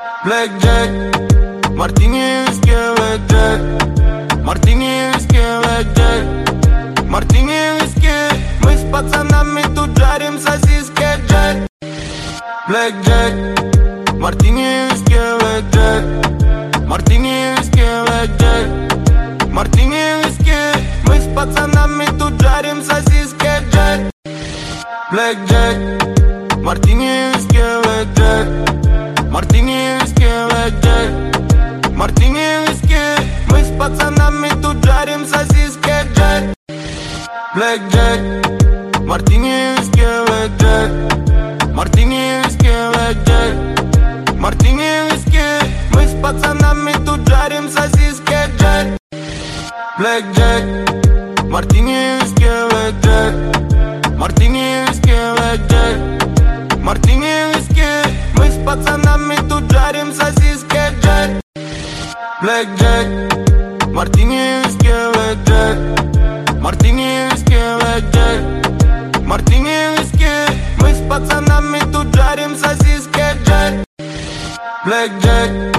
Блэк Джек, мартини, виски, блэк Джек. Мартини, виски, блэк Джек. Мартини, виски. Мы с пацанами тут жарим сосиски, Джек. Блэк Джек, мартини, виски, блэк Джек. Мартини, виски, блэк Джек. Мартини, виски. Мы с пацанами тут жарим сосиски, Джек. Блэк Джек, мартини, виски, блэк Джек. Мартини, виски, блэк Джек. Мартини, виски. Мы с пацанами тут жарим сосиски, Джек. Блэк Джек, мартини, виски, блэк Джек. Мартини, виски, блэк Джек. Мартини, виски. Мы с пацанами тут жарим сосиски, Джек. Блэк Джек, мартини, виски, блэк Джек. Мартини, виски, блэк Джек. Мартини, виски. Мы с пацанами тут жарим сосиски, Джек. Блэк Джек, мартини, виски, блэк Джек. Мартини, виски, блэк Джек. Мартини, виски. Мы с пацанами тут жарим сосиски, Джек. Блэк Джек.